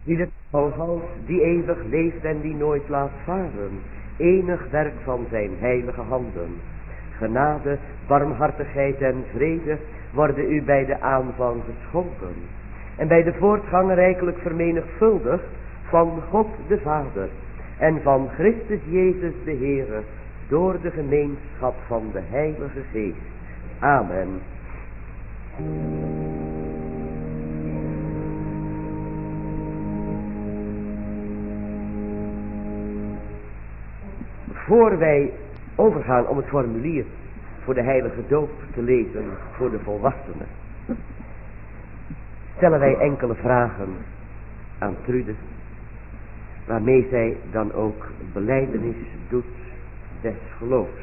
Die de trouw houdt, die eeuwig leeft en die nooit laat varen, enig werk van zijn heilige handen. Genade, barmhartigheid en vrede worden u bij de aanvang geschonken, en bij de voortgang rijkelijk vermenigvuldigd van God de Vader en van Christus Jezus de Heere, door de gemeenschap van de Heilige Geest. Amen. Voor wij overgaan om het formulier voor de heilige doop te lezen voor de volwassenen, stellen wij enkele vragen aan Trude, waarmee zij dan ook belijdenis doet des geloofs.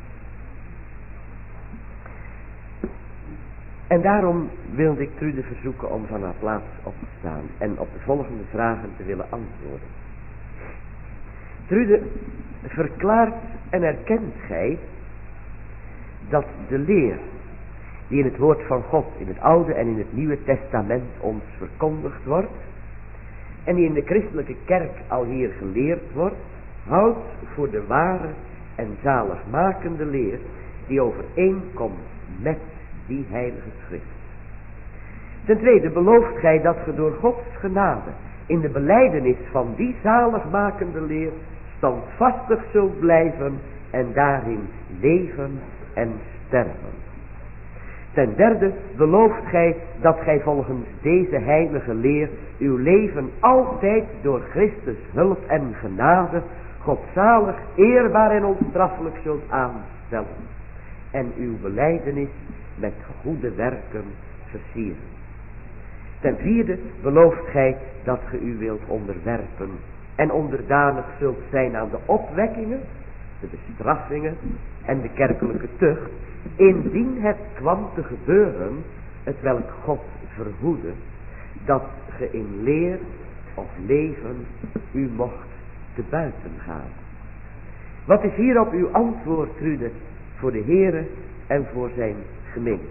En daarom wilde ik Trude verzoeken om van haar plaats op te staan en op de volgende vragen te willen antwoorden. Trude, verklaart en erkent gij dat de leer die in het woord van God in het Oude en in het Nieuwe Testament ons verkondigd wordt en die in de christelijke kerk al hier geleerd wordt, houdt voor de ware en zaligmakende leer die overeenkomt met die heilige schrift? Ten tweede, belooft gij dat ge door Gods genade in de belijdenis van die zaligmakende leer standvastig zult blijven en daarin leven en sterven? Ten derde, belooft gij dat gij volgens deze heilige leer uw leven altijd door Christus hulp en genade godzalig, eerbaar en onstraffelijk zult aanstellen en uw belijdenis met goede werken versieren? Ten vierde, belooft gij dat ge u wilt onderwerpen en onderdanig zult zijn aan de opwekkingen, de bestraffingen en de kerkelijke tucht, indien het kwam te gebeuren, het welk God verhoede, dat ge in leer of leven u mocht te buiten gaan. Wat is hierop uw antwoord, Trude, voor de Heere en voor zijn gemeente?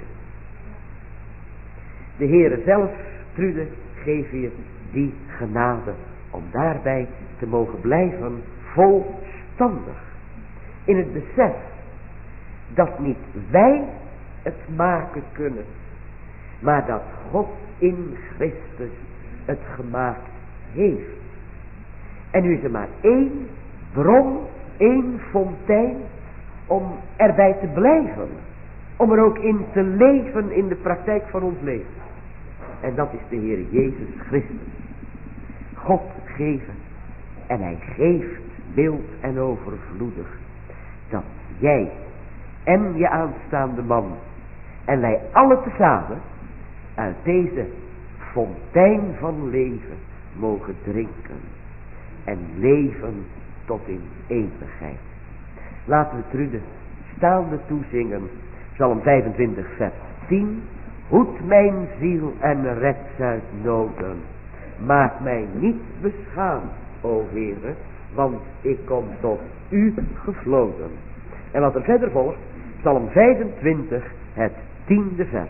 De Heere zelf, Trude, geef je die genade om daarbij te mogen blijven volstandig in het besef dat niet wij het maken kunnen, maar dat God in Christus het gemaakt heeft. En nu is er maar één bron, één fontein om erbij te blijven, om er ook in te leven in de praktijk van ons leven. En dat is de Heer Jezus Christus. God geven, en hij geeft mild en overvloedig, dat jij en je aanstaande man en wij alle tezamen uit deze fontein van leven mogen drinken en leven tot in eeuwigheid. Laten we Trude staande toezingen, Psalm 25 vers 10. Hoed mijn ziel en red ze uit noden. Maak mij niet beschaamd, o Heere, want ik kom tot u gevloden. En wat er verder volgt, Psalm 25, het 10e vers.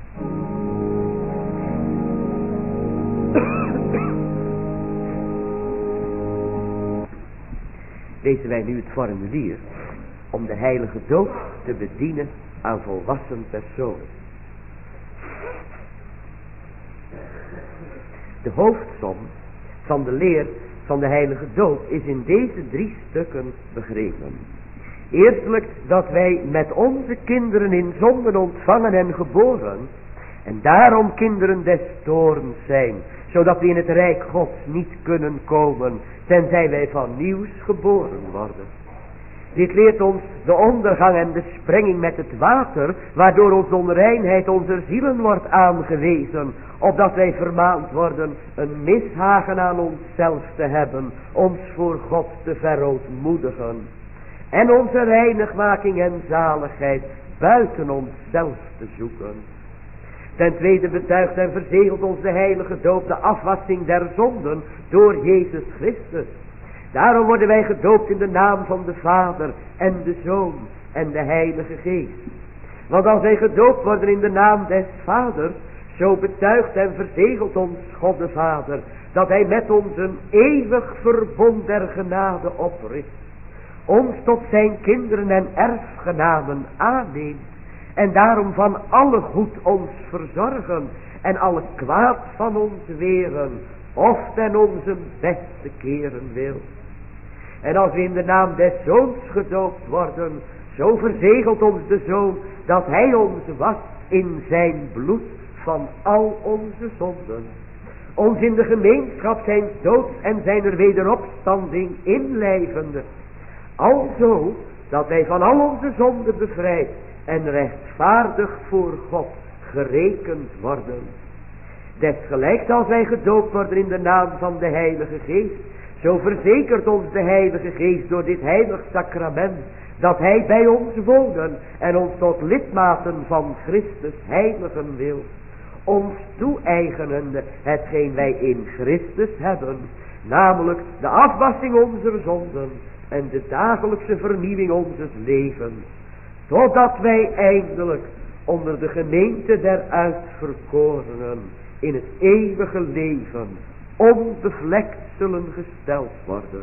Lezen wij nu het formulier om de heilige doop te bedienen aan volwassen personen. De hoofdsom van de leer van de heilige doop is in deze 3 stukken begrepen. Eerstelijk dat wij met onze kinderen in zonden ontvangen en geboren en daarom kinderen des toorns zijn, zodat we in het rijk Gods niet kunnen komen tenzij wij van nieuws geboren worden. Dit leert ons de ondergang en de sprenging met het water, waardoor ons onreinheid onze zielen wordt aangewezen, opdat wij vermaand worden een mishagen aan onszelf te hebben, ons voor God te verootmoedigen en onze reinigmaking en zaligheid buiten onszelf te zoeken. Ten tweede betuigt en verzegelt ons de heilige doop de afwassing der zonden door Jezus Christus. Daarom worden wij gedoopt in de naam van de Vader en de Zoon en de Heilige Geest. Want als wij gedoopt worden in de naam des Vaders, Zo betuigt en verzegelt ons God de Vader, dat hij met ons een eeuwig verbond der genade opricht, ons tot zijn kinderen en erfgenamen aanneemt, en daarom van alle goed ons verzorgen, en alle kwaad van ons weren, of ten onze beste keren wil. En als we in de naam des Zoons gedoopt worden, zo verzegelt ons de Zoon, dat hij ons wast in zijn bloed van al onze zonden, ons in de gemeenschap zijn doods en zijn wederopstanding inlijvende, alzo dat wij van al onze zonden bevrijd en rechtvaardig voor God gerekend worden. Desgelijks als wij gedoopt worden in de naam van de Heilige Geest, zo verzekert ons de Heilige Geest door dit heilig sacrament, dat hij bij ons wonen en ons tot lidmaten van Christus heiligen wil, ons toe-eigenende hetgeen wij in Christus hebben, namelijk de afwassing onze zonden en de dagelijkse vernieuwing onzes levens, totdat wij eindelijk onder de gemeente der uitverkorenen in het eeuwige leven onbevlekt zullen gesteld worden.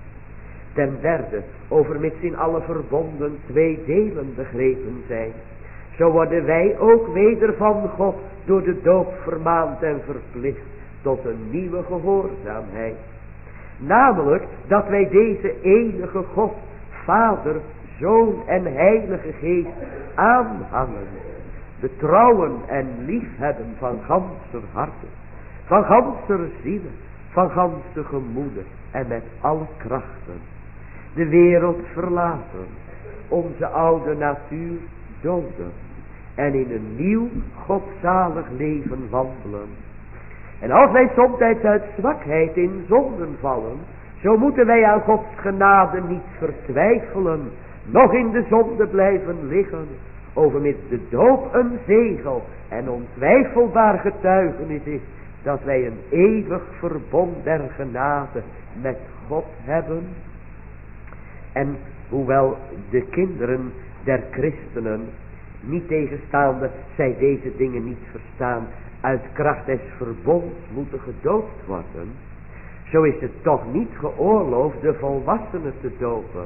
Ten derde, overmits in alle verbonden twee delen begrepen zijn, zo worden wij ook weder van God door de doop vermaand en verplicht tot een nieuwe gehoorzaamheid. Namelijk dat wij deze enige God, Vader, Zoon en Heilige Geest aanhangen, betrouwen en liefhebben van ganser harte, van ganser zielen, van ganse gemoeden en met alle krachten. De wereld verlaten, onze oude natuur doden en in een nieuw godzalig leven wandelen. En als wij somtijds uit zwakheid in zonden vallen, zo moeten wij aan Gods genade niet vertwijfelen, nog in de zonde blijven liggen, overmits de doop een zegel en ontwijfelbaar getuigenis is, dat wij een eeuwig verbond der genade met God hebben. En hoewel de kinderen der christenen, niet tegenstaande zij deze dingen niet verstaan, uit kracht des verbonds moeten gedoopt worden, zo is het toch niet geoorloofd de volwassenen te dopen,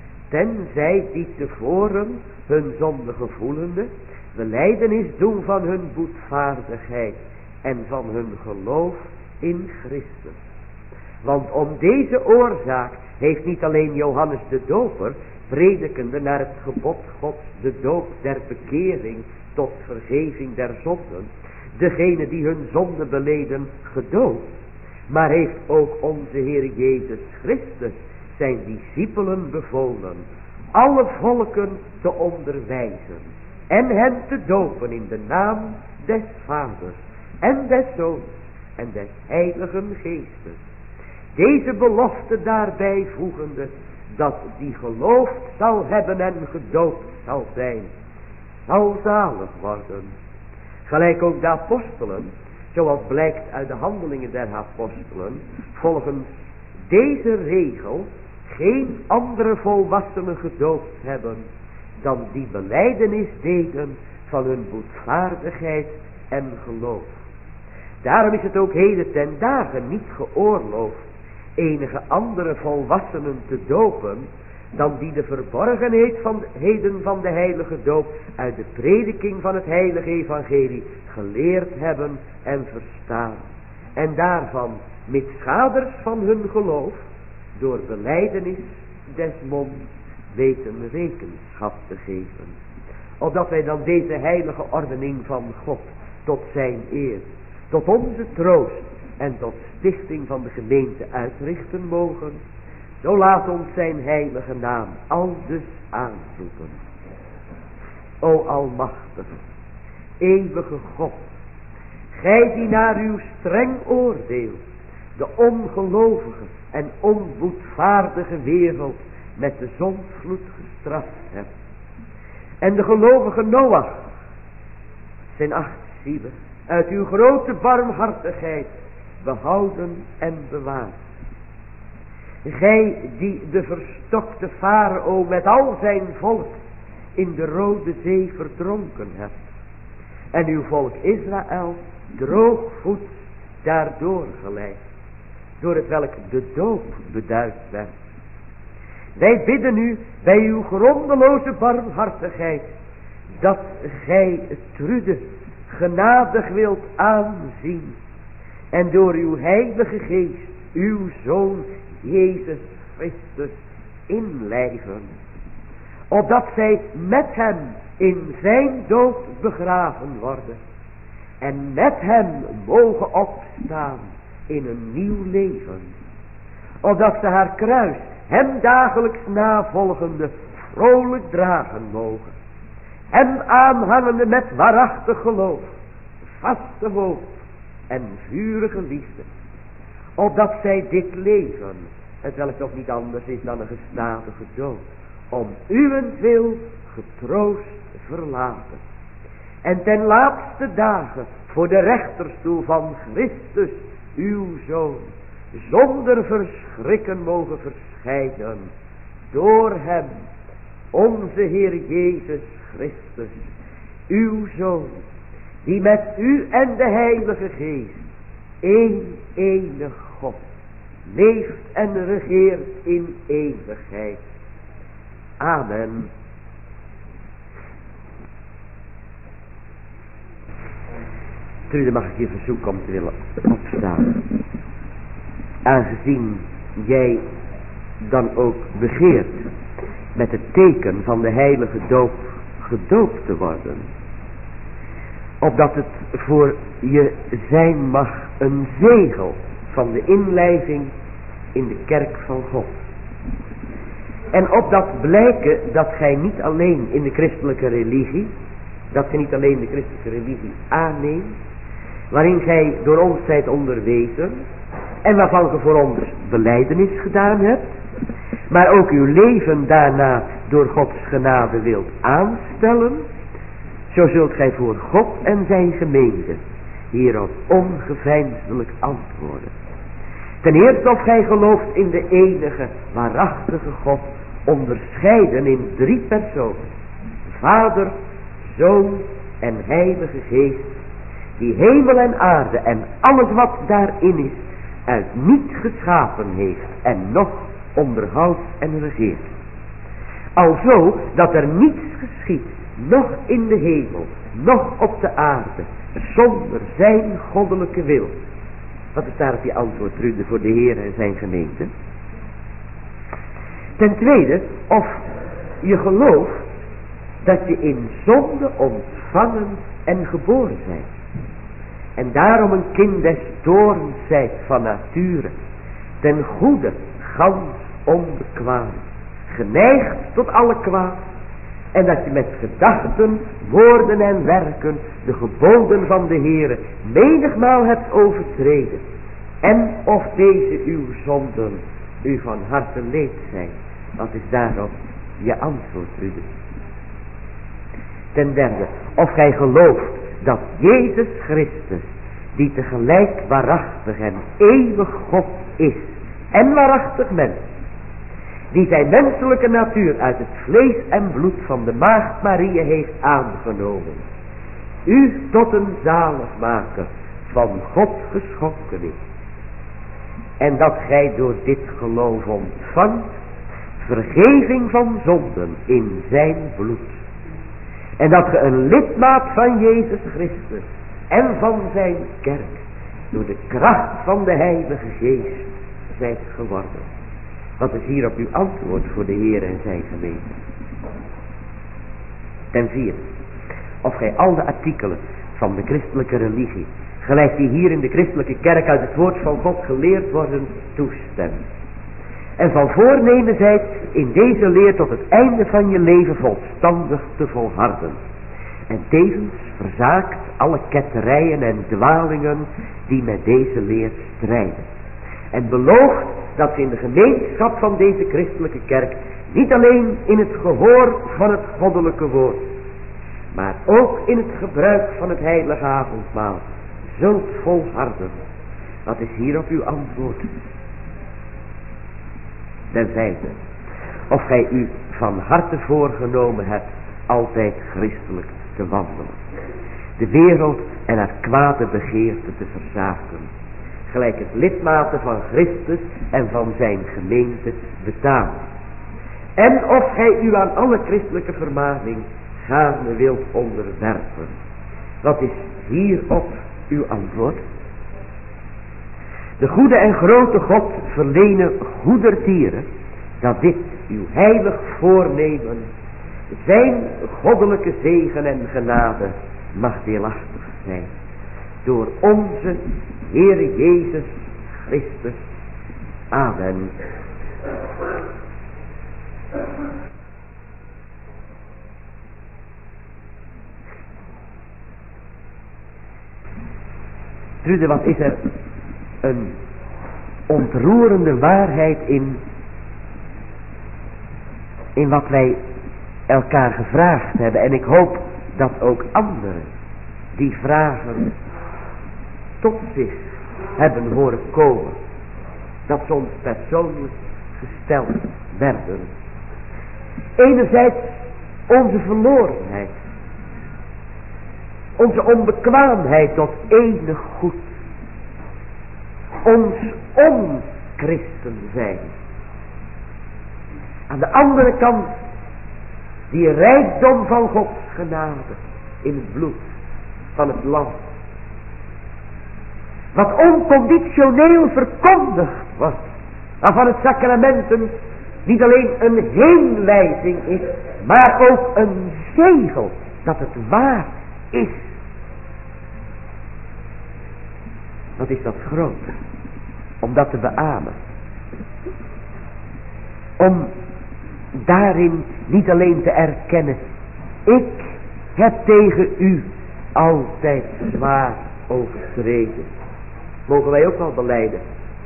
tenzij die tevoren hun zonde gevoelende belijdenis doen van hun boetvaardigheid en van hun geloof in Christus. Want om deze oorzaak heeft niet alleen Johannes de Doper, predikende naar het gebod Gods de doop der bekering tot vergeving der zonden, degene die hun zonde beleden gedoopt, maar heeft ook onze Heer Jezus Christus zijn discipelen bevolen alle volken te onderwijzen en hen te dopen in de naam des Vaders en des Zoons en des Heiligen Geestes. Deze belofte daarbij voegende, dat die geloofd zal hebben en gedoopt zal zijn, zal zalig worden. Gelijk ook de apostelen, zoals blijkt uit de handelingen der apostelen, volgens deze regel geen andere volwassenen gedoopt hebben, dan die belijdenis deden van hun boetvaardigheid en geloof. Daarom is het ook heden ten dagen niet geoorloofd enige andere volwassenen te dopen, dan die de verborgenheden van de heilige doop uit de prediking van het heilige evangelie geleerd hebben en verstaan, en daarvan mitschaders van hun geloof door belijdenis des monds weten rekenschap te geven, opdat wij dan deze heilige ordening van God tot zijn eer, tot onze troost en tot stichting van de gemeente uitrichten mogen. Zo laat ons zijn heilige naam aldus aanroepen. O almachtige, eeuwige God, gij die naar uw streng oordeel de ongelovige en onboetvaardige wereld met de zondvloed gestraft hebt, en de gelovige Noach, zijn 8 zielen, uit uw grote barmhartigheid behouden en bewaard. Gij die de verstokte Farao met al zijn volk in de Rode Zee verdronken hebt, en uw volk Israël droogvoets daardoor geleid, door het welk de doop beduid werd. Wij bidden u bij uw grondeloze barmhartigheid, dat gij Trude genadig wilt aanzien, en door uw heilige geest, uw Zoon Jezus Christus inlijven, opdat zij met hem in zijn dood begraven worden, en met hem mogen opstaan in een nieuw leven, opdat ze haar kruis, hem dagelijks navolgende, vrolijk dragen mogen, hem aanhangende met waarachtig geloof, vaste hoop en vurige liefde, opdat zij dit leven, hetwelk toch niet anders is dan een gestadige dood, om uwentwil getroost verlaten, en ten laatste dagen voor de rechterstoel van Christus, uw Zoon, zonder verschrikken mogen verschijnen, door hem, onze Heer Jezus Christus, uw Zoon, die met u en de Heilige Geest, één enig God, leeft en regeert in eeuwigheid. Amen. Trude, mag ik je verzoeken om te willen opstaan. Aangezien jij dan ook begeert met het teken van de heilige doop gedoopt te worden, opdat het voor je zijn mag een zegel van de inlijving in de kerk van God. En opdat blijken dat gij niet alleen in de christelijke religie, dat gij niet alleen de christelijke religie aanneemt, waarin gij door ons zijt onderwezen en waarvan ge voor ons belijdenis gedaan hebt, maar ook uw leven daarna door Gods genade wilt aanstellen, zo zult gij voor God en zijn gemeente hierop ongeveinsdelijk antwoorden. Ten eerste of gij gelooft in de enige waarachtige God, onderscheiden in 3 personen, Vader, Zoon en Heilige Geest, die hemel en aarde en alles wat daarin is uit niet geschapen heeft en nog onderhoudt en regeert. Alzo dat er niets geschiedt, nog in de hemel, nog op de aarde, zonder zijn goddelijke wil. Wat is daarop je antwoord, Trude, voor de Heer en zijn gemeente? Ten tweede, of je gelooft dat je in zonde ontvangen en geboren bent, en daarom een kind des toorns zijt van nature, ten goede, gans onbekwaam, geneigd tot alle kwaad, en dat je met gedachten, woorden en werken de geboden van de Heere menigmaal hebt overtreden, en of deze uw zonden u van harte leed zijn. Wat is daarop je antwoord, Ruben? Ten derde, of gij gelooft dat Jezus Christus, die tegelijk waarachtig en eeuwig God is en waarachtig mens, die zijn menselijke natuur uit het vlees en bloed van de maagd Maria heeft aangenomen, u tot een zaligmaker van God geschonken is, en dat gij door dit geloof ontvangt vergeving van zonden in zijn bloed, en dat ge een lidmaat van Jezus Christus en van zijn kerk door de kracht van de Heilige Geest zijt geworden. Wat is hier op uw antwoord voor de Heer en zijn gemeente? Ten vierde, of gij al de artikelen van de christelijke religie, gelijk die hier in de christelijke kerk uit het woord van God geleerd worden, toestemt. En van voornemen zijt in deze leer tot het einde van je leven volstandig te volharden. En tevens verzaakt alle ketterijen en dwalingen die met deze leer strijden. En belooft dat ze in de gemeenschap van deze christelijke kerk niet alleen in het gehoor van het goddelijke woord, maar ook in het gebruik van het heilige avondmaal zult volharden. Wat is hier op uw antwoord? Ten vijfde, of gij u van harte voorgenomen hebt altijd christelijk te wandelen. de wereld en haar kwade begeerte te verzaken, gelijk het lidmaten van Christus en van zijn gemeente betaamt. En of gij u aan alle christelijke vermaning gaarne wilt onderwerpen. Wat is hierop uw antwoord? De goede en grote God verlenen goedertieren, dat dit uw heilig voornemen zijn goddelijke zegen en genade mag deelachtig zijn. Door onze Heere Jezus Christus. Amen. Trude, wat is er een ontroerende waarheid in wat wij elkaar gevraagd hebben. En ik hoop dat ook anderen die vragen tot zich hebben horen komen. Dat ze ons persoonlijk gesteld werden. Enerzijds onze verlorenheid. Onze onbekwaamheid tot enig goed. Ons onchristen zijn. Aan de andere kant die rijkdom van Gods genade in het bloed van het lam. Wat onconditioneel verkondigd wordt. Waarvan het sacramenten niet alleen een heenwijzing is, maar ook een zegel dat het waar is. Wat is dat groot? Om dat te beamen. Om daarin niet alleen te erkennen, ik heb tegen u altijd zwaar overtreden. Mogen wij ook wel belijden.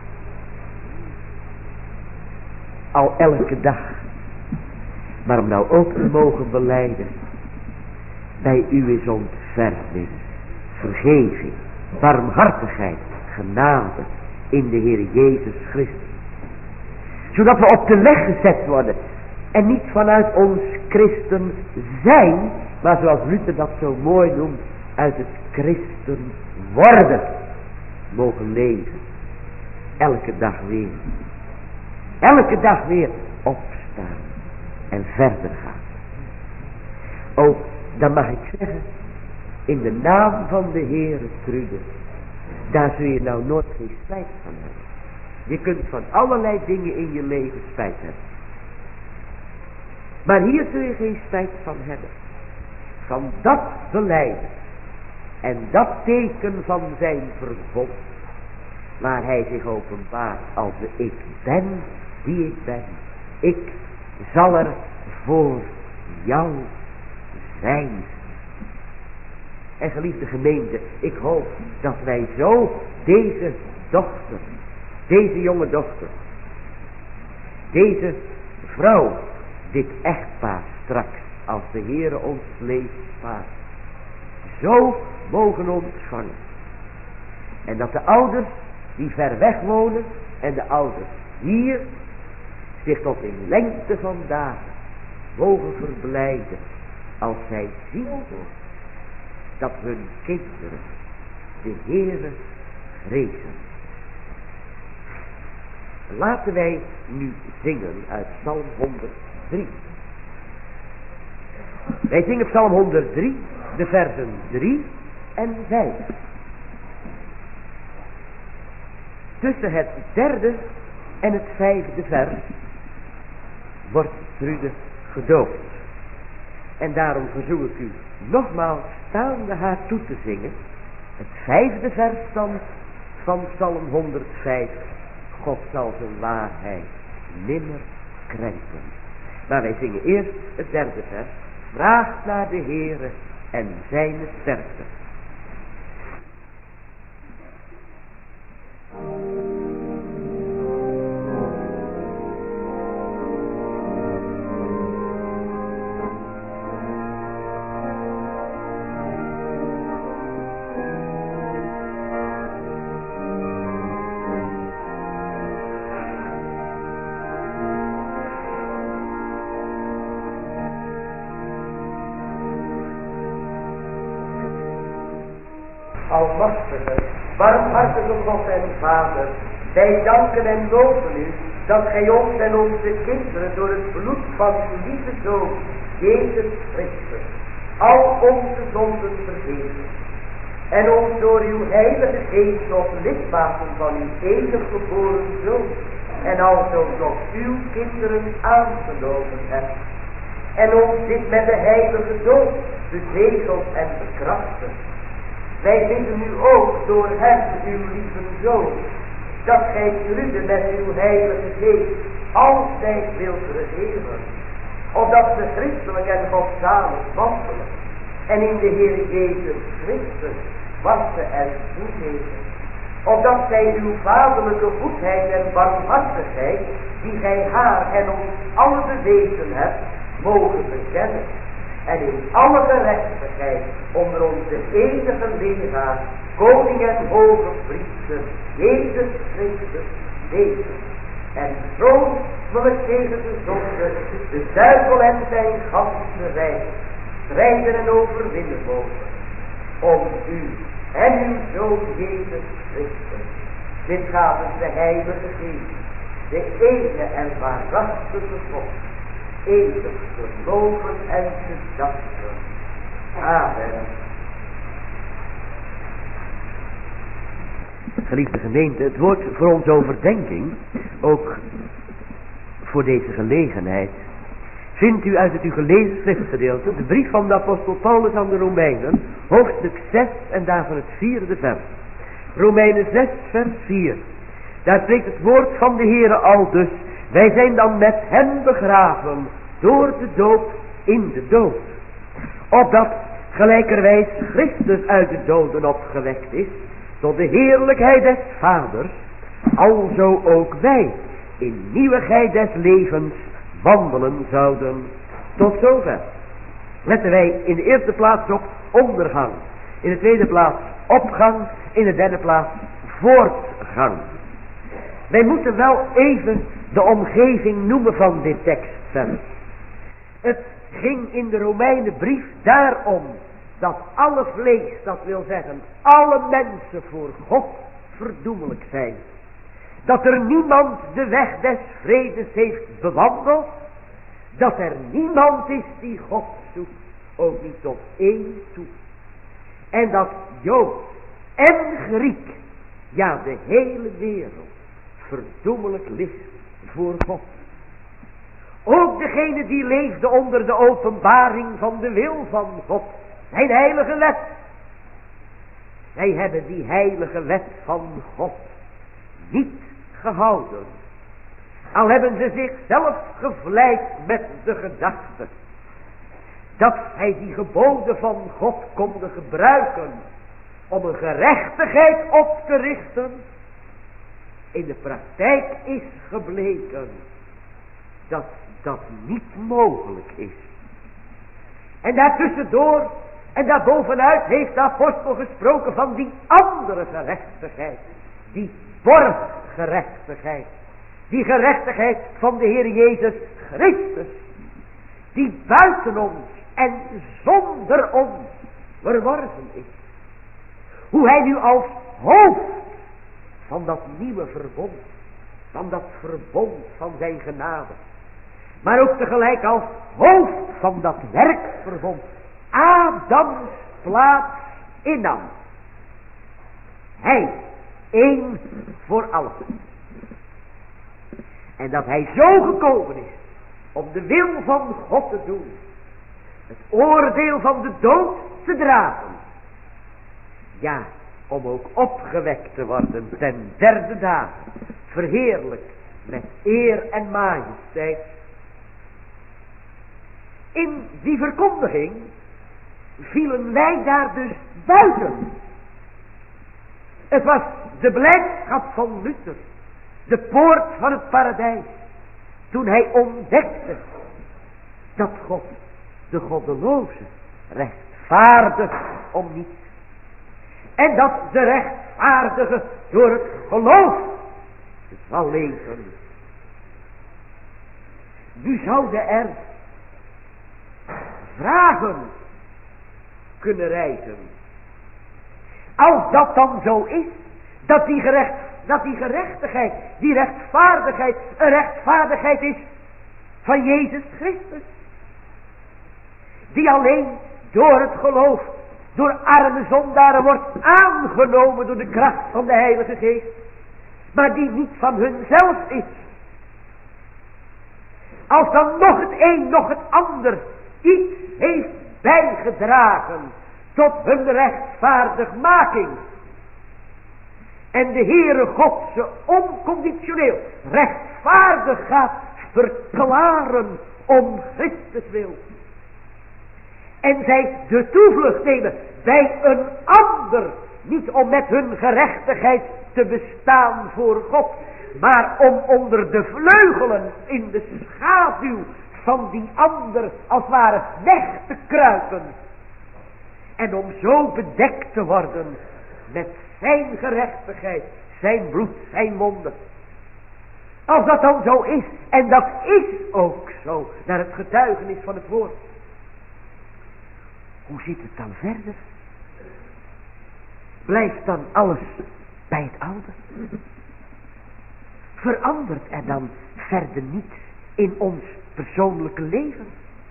Al elke dag. Maar om nou ook te mogen belijden. Bij u is ontferming, vergeving, barmhartigheid, genade in de Heer Jezus Christus. Zodat we op de weg gezet worden. En niet vanuit ons christen zijn, maar zoals Luther dat zo mooi noemt, uit het christen worden mogen leven. Elke dag weer. Elke dag weer opstaan en verder gaan. Oh, dan mag ik zeggen, in de naam van de Heere Trude, daar zul je nou nooit geen spijt van hebben. Je kunt van allerlei dingen in je leven spijt hebben. Maar hier zul je geen spijt van hebben. Van dat belijden. En dat teken van zijn verbond. Waar hij zich openbaart als de ik ben die ik ben. Ik zal er voor jou zijn. En geliefde gemeente, ik hoop dat wij zo deze dochter, deze jonge dochter, deze vrouw, dit echtpaar straks, als de Heere ons leven spaart, zo mogen ontvangen. En dat de ouders die ver weg wonen en de ouders hier zich tot in lengte van dagen mogen verblijden als zij zien dat hun kinderen de Heere vrezen. Laten wij nu zingen uit Psalm 103. Wij zingen Psalm 103, de versen 3 en 5. Tussen het 3e en het 5e vers wordt Trude gedoopt. En daarom verzoek ik u nogmaals staande haar toe te zingen. Het 5e vers dan van Psalm 105. God zal zijn waarheid nimmer krenken. Maar wij zingen eerst het 3e vers. Vraag naar de Heere en zijn sterkte. almachtige, barmhartige God en Vader, wij danken en loven u dat gij ons en onze kinderen door het bloed van uw lieve Zoon, Jezus Christus, al onze zonden vergeven. En ons door uw heilige geest tot lidmaten van uw enige geboren Zoon, en alzo tot uw kinderen aangenomen hebt. En ons dit met de heilige dood bezegeld en bekrachtigd. Wij bidden u ook door hem, uw lieve Zoon, dat gij Rude met uw heilige geest altijd wilt regeren, opdat ze christelijk en godzalig wandelen, en in de Heer Jezus Christus wassen en toegeven, opdat zij uw vaderlijke goedheid en barmhartigheid, die gij haar en ons allen bewezen hebt, mogen bekennen, en in alle gerechtigheid onder onze enige leraar, koning en hoge priester, Jezus Christus, leven. En troostelijk tegen de zonde, de duivel en zijn ganse rijk, strijden en overwinnen mogen. Om u en uw Zoon Jezus Christus, dit gaven de heilige geest, de ene en waarachtige God, eeuwig te loven en te danken. Amen. Geliefde gemeente, het woord voor onze overdenking, ook voor deze gelegenheid, vindt u uit het u gelezen schriftgedeelte, de brief van de apostel Paulus aan de Romeinen, hoofdstuk 6 en daarvan het 4e vers. Romeinen 6 vers 4. Daar spreekt het woord van de Heere aldus: wij zijn dan met hem begraven door de doop in de dood, opdat gelijkerwijs Christus uit de doden opgewekt is tot de heerlijkheid des Vaders, alzo ook wij in nieuwigheid des levens wandelen zouden. Tot zover. Letten wij in de eerste plaats op ondergang, in de tweede plaats opgang, in de derde plaats voortgang. Wij moeten wel even de omgeving noemen van dit tekstvers. Het ging in de Romeinenbrief daarom dat alle vlees, dat wil zeggen alle mensen voor God verdoemelijk zijn. Dat er niemand de weg des vredes heeft bewandeld. Dat er niemand is die God zoekt, ook niet tot één toe. En dat Jood en Griek, ja de hele wereld, verdoemelijk ligt voor God. Ook degene die leefde onder de openbaring van de wil van God, zijn heilige wet. Zij hebben die heilige wet van God niet gehouden. Al hebben ze zichzelf gevleid met de gedachte dat zij die geboden van God konden gebruiken om een gerechtigheid op te richten. In de praktijk is gebleken dat dat niet mogelijk is. En daartussendoor en daarbovenuit heeft de apostel gesproken van die andere gerechtigheid. Die borggerechtigheid. Die gerechtigheid van de Heer Jezus Christus. Die buiten ons en zonder ons verworven is. Hoe hij nu als hoofd van dat nieuwe verbond, van dat verbond van zijn genade, maar ook tegelijk als hoofd van dat werkverbond Adams plaats innam. Hij, één voor allen. En dat hij zo gekomen is om de wil van God te doen, het oordeel van de dood te dragen. Ja, om ook opgewekt te worden ten derde dag, verheerlijk met eer en majesteit. In die verkondiging vielen wij daar dus buiten. Het was de blijdschap van Luther, de poort van het paradijs, toen hij ontdekte dat God de goddeloze rechtvaardigt om niets. En dat de rechtvaardige door het geloof zal leven. Nu zouden er vragen kunnen rijzen. Als dat dan zo is, dat die gerechtigheid, die rechtvaardigheid, een rechtvaardigheid is van Jezus Christus. Die alleen door het geloof, door arme zondaren wordt aangenomen door de kracht van de Heilige Geest. Maar die niet van hunzelf is. Als dan nog het een, nog het ander iets heeft bijgedragen tot hun rechtvaardigmaking. En de Heere God ze onconditioneel rechtvaardig gaat verklaren om Christus wil. En zij de toevlucht nemen bij een ander. Niet om met hun gerechtigheid te bestaan voor God. Maar om onder de vleugelen in de schaduw van die ander als het ware weg te kruipen. En om zo bedekt te worden met zijn gerechtigheid, zijn bloed, zijn wonden. Als dat dan zo is, en dat is ook zo, naar het getuigenis van het woord. Hoe zit het dan verder? Blijft dan alles bij het oude? Verandert er dan verder niets in ons persoonlijke leven?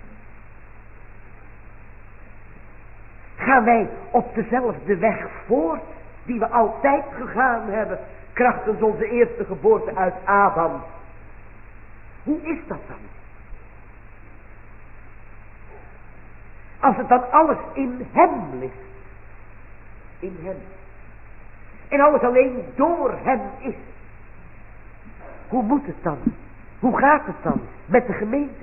Gaan wij op dezelfde weg voort die we altijd gegaan hebben, krachtens onze eerste geboorte uit Adam? Hoe is dat dan? Als het dan alles in hem ligt. In hem. En alles alleen door hem is. Hoe moet het dan? Hoe gaat het dan met de gemeente?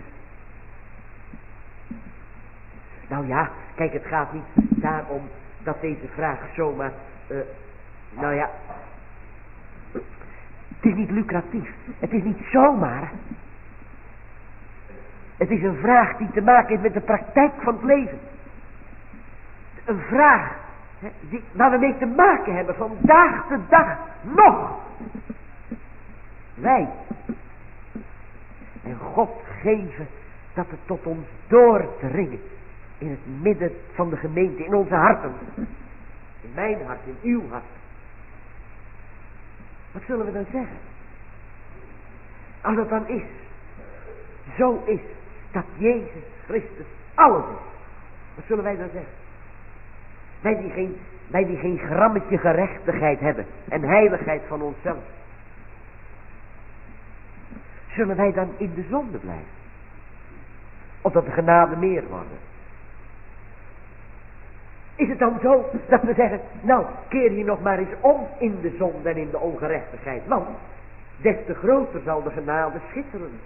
Nou ja, kijk, het gaat niet daarom dat deze vraag zomaar, het is niet lucratief. Het is niet zomaar. Het is een vraag die te maken heeft met de praktijk van het leven. Een vraag waar we mee te maken hebben van dag te dag nog. Wij. En God geven dat het tot ons doordringt. In het midden van de gemeente, in onze harten. In mijn hart, in uw hart. Wat zullen we dan zeggen? Als het dan is, zo is, dat Jezus Christus alles is. Wat zullen wij dan zeggen? Wij die geen grammetje gerechtigheid hebben en heiligheid van onszelf. Zullen wij dan in de zonde blijven? Opdat de genade meer worden? Is het dan zo dat we zeggen, nou, keer hier nog maar eens om in de zonde en in de ongerechtigheid. Want des te groter zal de genade schitteren.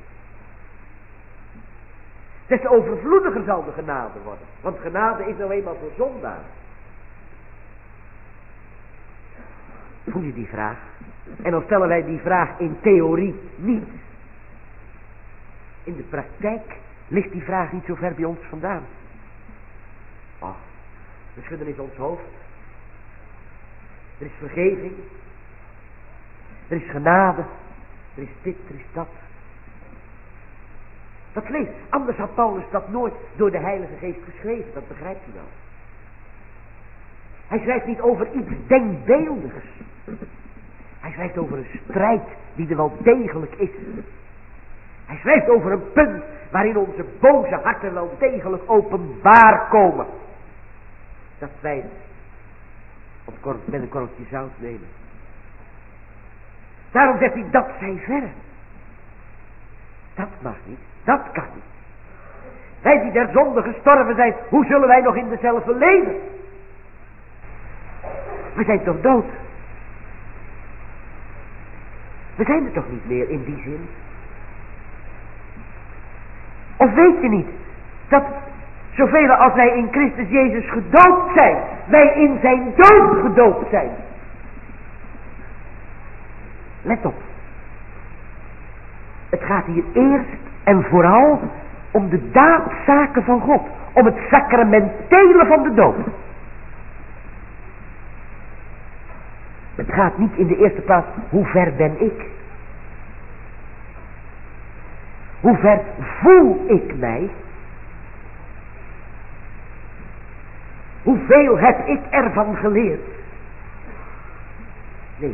Des te overvloediger zal de genade worden. Want genade is nou eenmaal voor zondaar. Voel je die vraag? En dan stellen wij die vraag in theorie niet. In de praktijk ligt die vraag niet zo ver bij ons vandaan. Oh, we schudden eens ons hoofd. Er is vergeving. Er is genade. Er is dit, er is dat. Dat leest. Anders had Paulus dat nooit door de Heilige Geest geschreven. Dat begrijpt u wel. Hij schrijft niet over iets denkbeeldigs. Hij schrijft over een strijd die er wel degelijk is. Hij schrijft over een punt waarin onze boze harten wel degelijk openbaar komen. Dat wij het met een korreltje zout nemen. Daarom zegt hij, dat zij verre. Dat mag niet. Dat kan niet. Wij die der zonde gestorven zijn, hoe zullen wij nog in dezelfde leven? We zijn toch dood? We zijn er toch niet meer in die zin? Of weet je niet dat zoveel als wij in Christus Jezus gedoopt zijn, wij in zijn dood gedoopt zijn? Let op. Het gaat hier eerst en vooral om de daadzaken van God. Om het sacramentele van de doop. Het gaat niet in de eerste plaats, hoe ver ben ik? Hoe ver voel ik mij? Hoeveel heb ik ervan geleerd? Nee.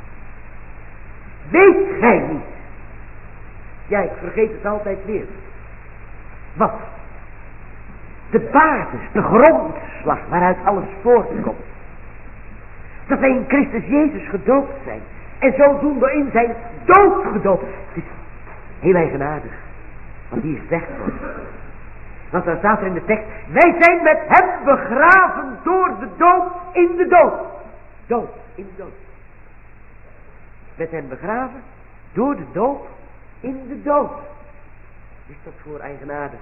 Weet gij niet? Ja, ik vergeet het altijd weer. Wat? De basis, de grondslag waaruit alles voortkomt. Dat wij in Christus Jezus gedoopt zijn. En zodoende in zijn dood gedoopt. Het is heel eigenaardig. Wat hier gezegd wordt. Want dan staat er in de tekst. Wij zijn met hem begraven door de dood in de dood. Dood in de dood. Met hem begraven door de dood in de dood. Wat is dat voor eigenaardig?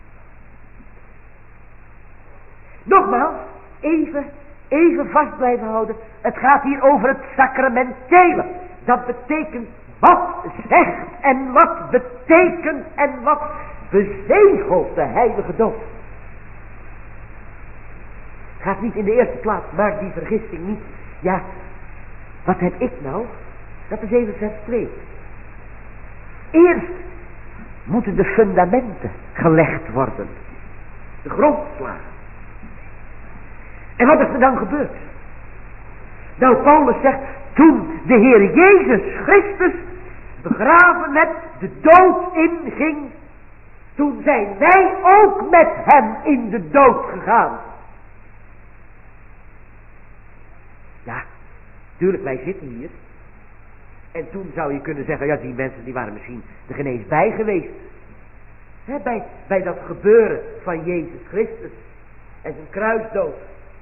Nogmaals, even vast blijven houden. Het gaat hier over het sacramentele. Dat betekent wat zegt en wat betekent en wat bezegelt de heilige dood. Gaat niet in de eerste plaats, maak die vergissing niet. Ja, wat heb ik nou? Dat is even vers 2. Eerst moeten de fundamenten gelegd worden. De grondslagen. En wat is er dan gebeurd? Nou, Paulus zegt, toen de Heer Jezus Christus begraven met de dood inging, toen zijn wij ook met hem in de dood gegaan. Ja, tuurlijk, wij zitten hier. En toen zou je kunnen zeggen, ja, die mensen die waren misschien er geen eens bij geweest. Bij dat gebeuren van Jezus Christus en zijn kruisdood.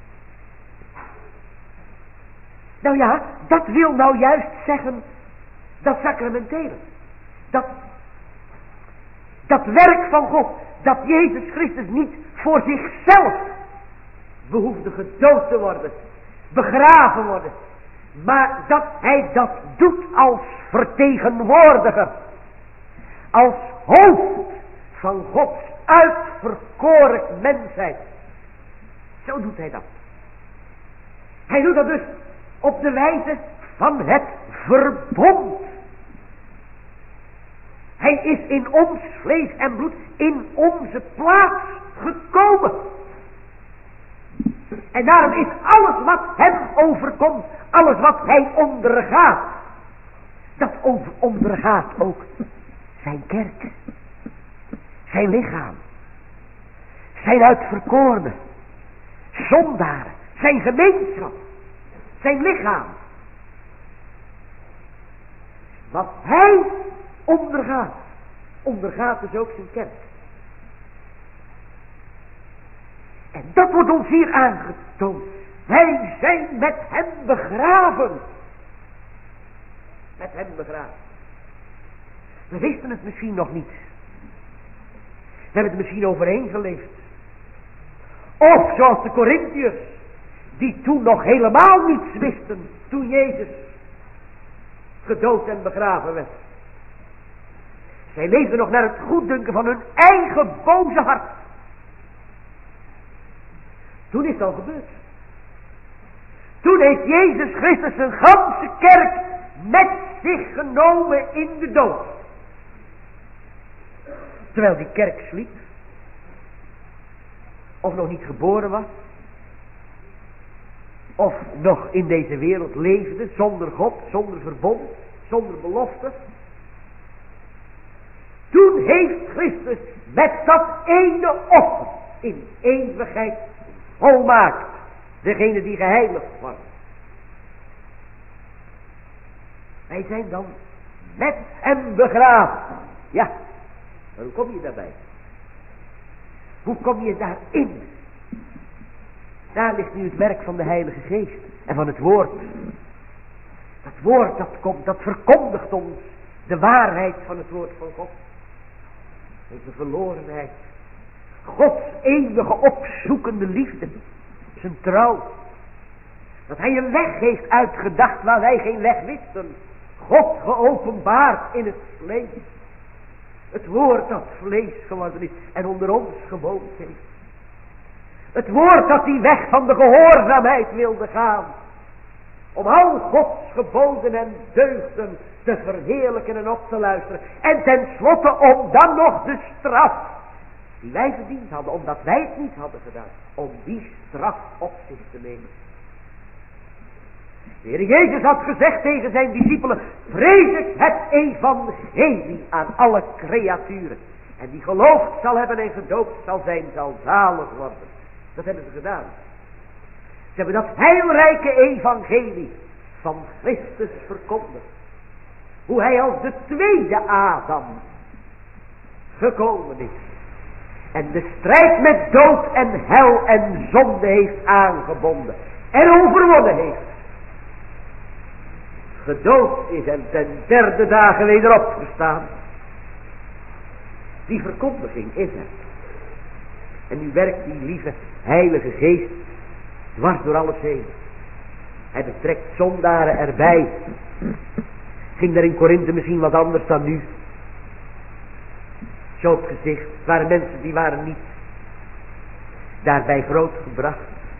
Nou ja, dat wil nou juist zeggen, dat sacramentele. Dat werk van God, dat Jezus Christus niet voor zichzelf behoefde gedood te worden, begraven worden. Maar dat hij dat doet als vertegenwoordiger. Als hoofd van Gods uitverkoren mensheid. Zo doet hij dat. Hij doet dat dus op de wijze van het verbond. Hij is in ons vlees en bloed in onze plaats gekomen. En daarom is alles wat hem overkomt, alles wat hij ondergaat, dat ondergaat ook zijn kerk, zijn lichaam, zijn uitverkorenen, zondaren, zijn gemeenschap, zijn lichaam. Wat hij ondergaat dus ook zijn kerk. En dat wordt ons hier aangetoond. Wij zijn met hem begraven. Met hem begraven. We wisten het misschien nog niet. We hebben het misschien overheen geleefd. Of zoals de Corinthiërs, die toen nog helemaal niets wisten, toen Jezus gedood en begraven werd. Zij leefden nog naar het goeddunken van hun eigen boze hart. Toen is het al gebeurd. Toen heeft Jezus Christus zijn ganse kerk met zich genomen in de dood. Terwijl die kerk sliep. Of nog niet geboren was. Of nog in deze wereld leefde zonder God, zonder verbond, zonder belofte. Toen heeft Christus met dat ene offer in eeuwigheid volmaakt degene die geheiligd worden. Wij zijn dan met hem begraven. Ja, maar hoe kom je daarbij? Hoe kom je daarin? Daar ligt nu het werk van de Heilige Geest en van het woord. Dat woord dat komt, dat verkondigt ons de waarheid van het woord van God. Onze verlorenheid. Gods eeuwige opzoekende liefde. Zijn trouw. Dat hij een weg heeft uitgedacht waar wij geen weg wisten. God geopenbaard in het vlees. Het woord dat vlees geworden is en onder ons gewoond heeft. Het woord dat die weg van de gehoorzaamheid wilde gaan. Om al Gods geboden en deugden te verheerlijken en op te luisteren. En tenslotte om dan nog de straf die wij verdiend hadden, omdat wij het niet hadden gedaan, om die straf op zich te nemen. De Heer Jezus had gezegd tegen zijn discipelen: predik het evangelie aan alle creaturen. En die geloofd zal hebben en gedoopt zal zijn, zal zalig worden. Dat hebben ze gedaan. Ze hebben dat heilrijke evangelie van Christus verkondigd. Hoe hij als de tweede Adam gekomen is. En de strijd met dood en hel en zonde heeft aangebonden. En overwonnen heeft. Gedood is en ten derde dagen weder opgestaan. Die verkondiging is er. En nu werkt die lieve heilige geest dwars door alles heen. Hij betrekt zondaren erbij. Ging er in Korinthe misschien wat anders dan nu. Zo op gezicht. Het waren mensen die waren niet daarbij grootgebracht.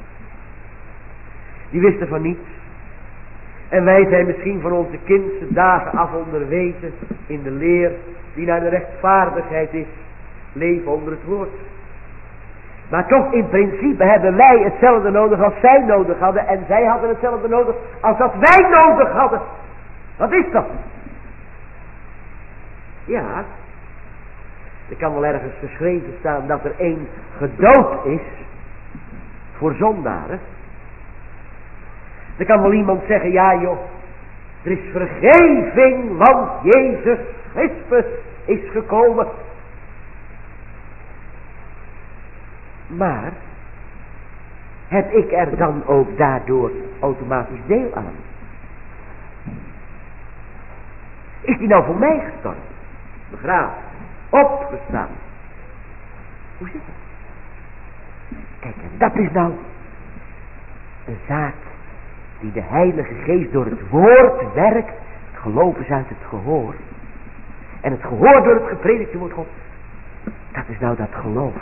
Die wisten van niets. En wij zijn misschien van onze kindse dagen af onderwezen in de leer die naar de rechtvaardigheid is. Leven onder het woord. Maar toch in principe hebben wij hetzelfde nodig als zij nodig hadden. En zij hadden hetzelfde nodig als dat wij nodig hadden. Wat is dat? Ja, er kan wel ergens geschreven staan dat er één gedood is voor zondaren. Er kan wel iemand zeggen, ja joh, er is vergeving, want Jezus Christus is gekomen. Maar, heb ik er dan ook daardoor automatisch deel aan? Is die nou voor mij gestorven, begraven, opgestaan? Hoe zit dat? Kijk, en dat is nou een zaak die de Heilige Geest door het woord werkt. Het geloof is uit het gehoor. En het gehoor door het gepredikte woord God. Dat is nou dat geloof.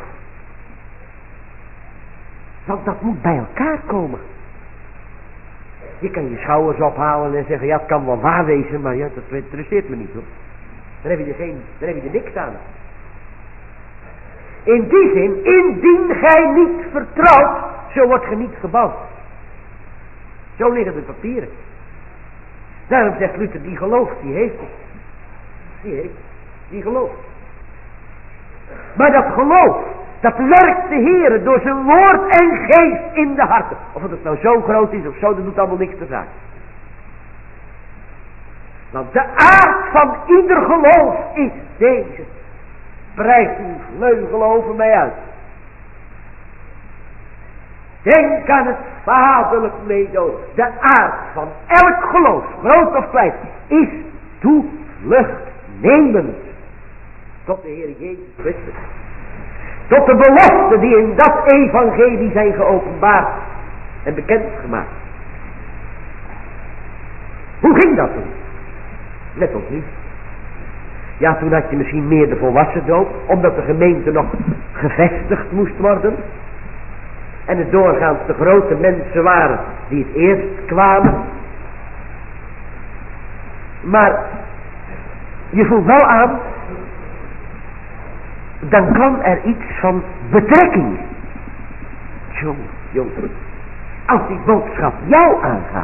Want dat moet bij elkaar komen. Je kan je schouders ophalen en zeggen, ja het kan wel waar wezen, maar ja, dat interesseert me niet hoor. Dan heb je er niks aan. In die zin, indien gij niet vertrouwt, zo wordt ge niet gebouwd. Zo liggen de papieren. Daarom zegt Luther, die gelooft, die heeft het. Die heeft, die gelooft. Maar dat geloof, dat werkt de Heere door zijn woord en geest in de harten. Of het nou zo groot is of zo, dat doet allemaal niks te zaak. Want de aard van ieder geloof is deze. Breid uw vleugel over mij uit. Denk aan het vaderlijk meedogen. De aard van elk geloof, groot of klein, is toevluchtnemend. Tot de Heer Jezus Christus. Tot de beloften die in dat evangelie zijn geopenbaard en bekendgemaakt. Hoe ging dat toen? Net als nu. Ja, toen had je misschien meer de volwassen doop, omdat de gemeente nog gevestigd moest worden. En het doorgaans de grote mensen waren die het eerst kwamen. Maar je voelt wel aan, dan kwam er iets van betrekking. Jongen, als die boodschap jou aangaat.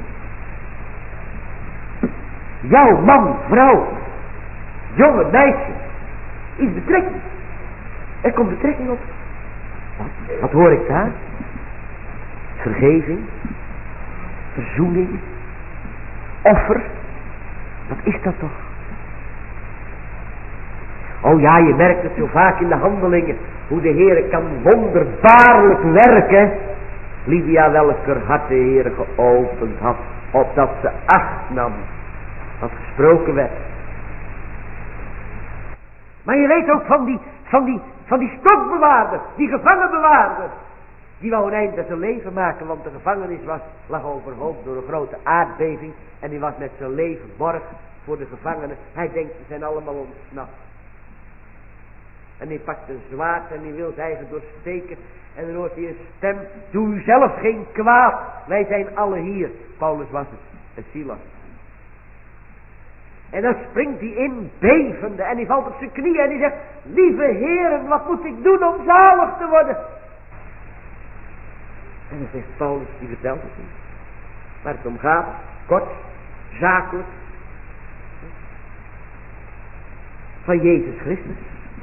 Jouw man, vrouw, jonge meisje, is betrekking. Er komt betrekking op. Wat hoor ik daar? Vergeving, verzoening, offer. Wat is dat toch? Oh ja, je merkt het zo vaak in de handelingen. Hoe de Heer kan wonderbaarlijk werken. Lydia welker hart de Heer geopend had. Opdat ze acht nam. Wat gesproken werd. Maar je weet ook van die stokbewaarder. Die gevangenbewaarder. Die wou een eind aan zijn leven maken. Want de gevangenis lag overhoop door een grote aardbeving. En die was met zijn leven borg voor de gevangenen. Hij denkt ze zijn allemaal ontsnapt. En hij pakt een zwaard en hij wil zijn eigen doorsteken. En dan hoort hij een stem. Doe u zelf geen kwaad. Wij zijn alle hier. Paulus was het. En Silas. En dan springt hij in, bevende. En hij valt op zijn knieën en hij zegt. Lieve heren, wat moet ik doen om zalig te worden? En dan zegt Paulus, die vertelt het niet. waar het om gaat, kort, zakelijk, van Jezus Christus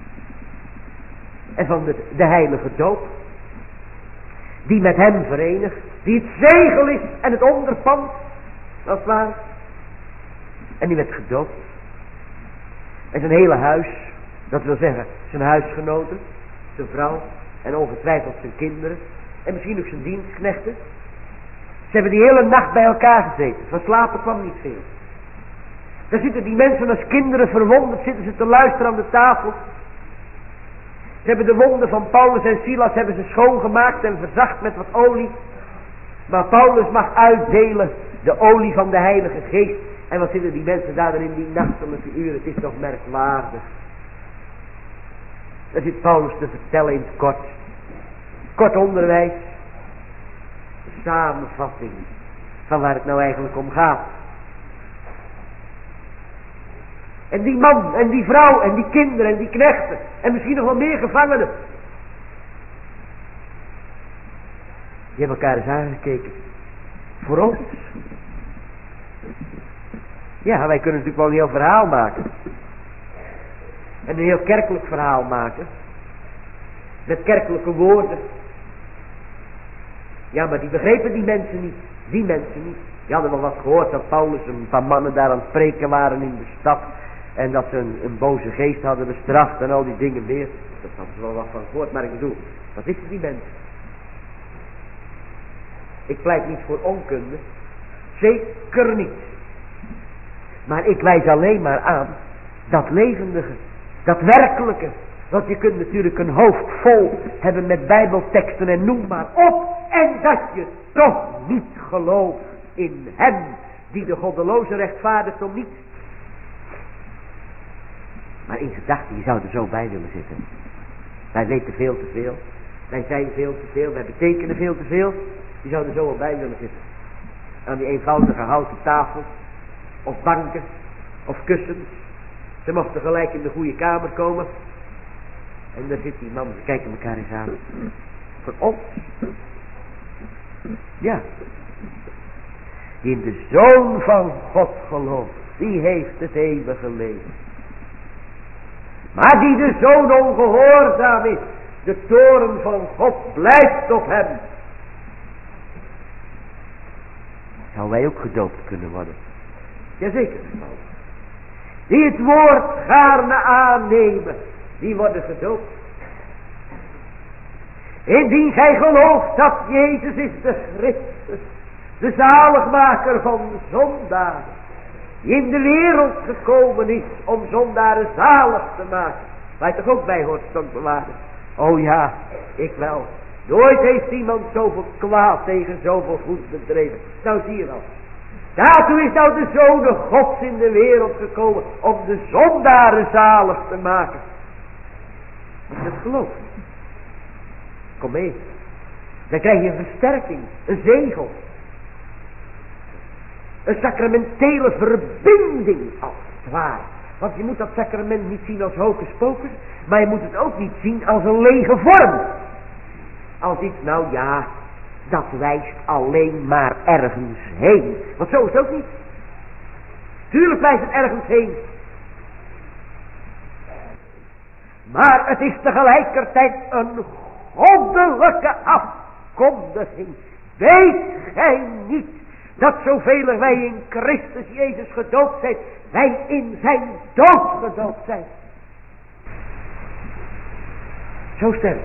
en van de heilige doop, die met hem verenigt, die het zegel is en het onderpand, als het ware, en die werd gedoopt. En zijn hele huis, dat wil zeggen zijn huisgenoten, zijn vrouw en ongetwijfeld zijn kinderen en misschien ook zijn dienstknechten. Ze hebben die hele nacht bij elkaar gezeten. Van slapen kwam niet veel. Daar zitten die mensen als kinderen verwonderd, zitten ze te luisteren aan de tafel. Ze hebben de wonden van Paulus en Silas hebben ze schoongemaakt en verzacht met wat olie. Maar Paulus mag uitdelen de olie van de Heilige Geest. En wat zitten die mensen daar dan in die nachtelijke uren? Het is toch merkwaardig. Daar zit Paulus te vertellen in het kort. Kort onderwijs. Samenvatting van waar het nou eigenlijk om gaat. En die man en die vrouw en die kinderen en die knechten en misschien nog wel meer gevangenen. Die hebben elkaar eens aangekeken. Voor ons. Ja, wij kunnen natuurlijk wel een heel verhaal maken. En een heel kerkelijk verhaal maken. Met kerkelijke woorden. Ja, maar die begrepen die mensen niet. Die mensen niet. Die hadden wel wat gehoord dat Paulus een paar mannen daar aan het spreken waren in de stad. En dat ze een boze geest hadden bestraft en al die dingen meer. Dat hadden ze wel wat van gehoord, maar ik bedoel, wat wisten die mensen? Ik pleit niet voor onkunde. Zeker niet. Maar ik wijs alleen maar aan dat levendige, dat werkelijke. Want je kunt natuurlijk een hoofd vol hebben met bijbelteksten en noem maar op. En dat je toch niet gelooft in hem die de goddeloze rechtvaardigt om niet. Maar in gedachten, je zou er zo bij willen zitten. Wij weten veel te veel. Wij zijn veel te veel. Wij betekenen veel te veel. Je zou er zo al bij willen zitten. Aan die eenvoudige houten tafel. Of banken. Of kussens. Ze mochten gelijk in de goede kamer komen. En daar zit die man. Ze kijken elkaar eens aan. Voor ons. Ja. Die in de Zoon van God gelooft. Die heeft het eeuwige leven. Maar die de Zoon ongehoorzaam is. De toorn van God blijft op hem. Zou wij ook gedoopt kunnen worden? Jazeker. Die het woord gaarne aannemen. Die worden gedoopt. Indien gij gelooft dat Jezus is de Christus. De zaligmaker van de zondaren. Die in de wereld gekomen is om zondaren zalig te maken. Waar je toch ook bij hoort, stondbewaarder. Oh ja, ik wel. Nooit heeft iemand zoveel kwaad tegen zoveel goed bedreven. Nou zie je wel. Daartoe is nou de Zoon Gods in de wereld gekomen om de zondaren zalig te maken. Als je het gelooft. Kom mee. Dan krijg je een versterking, een zegel. Een sacramentele verbinding als het ware. Want je moet dat sacrament niet zien als hocus pocus. Maar je moet het ook niet zien als een lege vorm. Als iets, nou ja, dat wijst alleen maar ergens heen. Want zo is het ook niet. Tuurlijk wijst het ergens heen. Maar het is tegelijkertijd een goddelijke afkondiging. Weet gij niet dat zoveel wij in Christus Jezus gedoopt zijn, wij in zijn dood gedoopt zijn. Zo sterk.